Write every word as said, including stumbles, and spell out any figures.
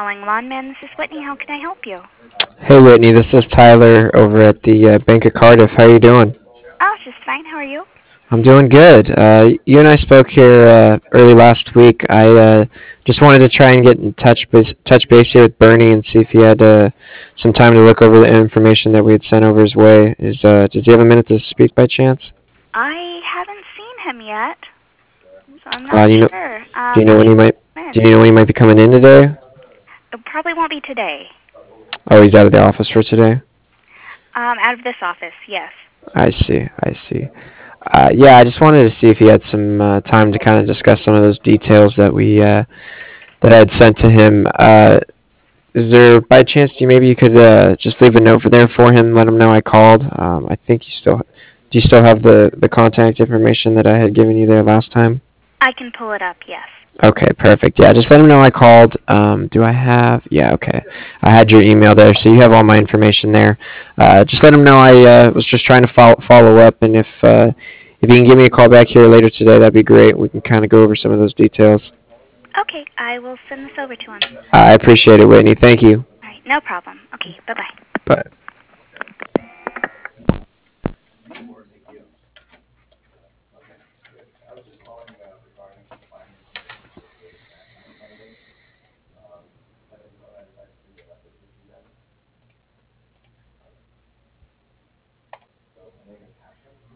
calling Lawnman. This is Whitney. How can I help you? Hey Whitney, this is Tyler over at the uh, Bank of Cardiff. How you doing? Oh, just fine. How are you? I'm doing good. Uh, you and I spoke here uh, early last week. I uh, just wanted to try and get in touch base, touch base here with Bernie and see if he had uh, some time to look over the information that we had sent over his way. Is uh, does he have a minute to speak by chance? I haven't seen him yet, so I'm Uh, not you know, sure. do you Um, know let when me he might? come Do in. you know when he might be coming in today? It probably won't be today. Oh, he's out of the office for today. Um, out of this office, yes. I see. I see. Uh, yeah, I just wanted to see if he had some uh, time to kind of discuss some of those details that we uh, that I had sent to him. Uh, is there, by chance, do you maybe you could uh, just leave a note for there for him, let him know I called? Um, I think you still do. You still have the the contact information that I had given you there last time? I can pull it up, yes. Okay, perfect. Yeah, just let him know I called. Um, do I have? Yeah, okay. I had your email there, so you have all my information there. Uh, just let him know I uh, was just trying to follow, follow up, and if uh, if you can give me a call back here later today, that'd be great. We can kind of go over some of those details. Okay, I will send this over to him. I appreciate it, Whitney. Thank you. All right, no problem. Okay, bye-bye. Bye.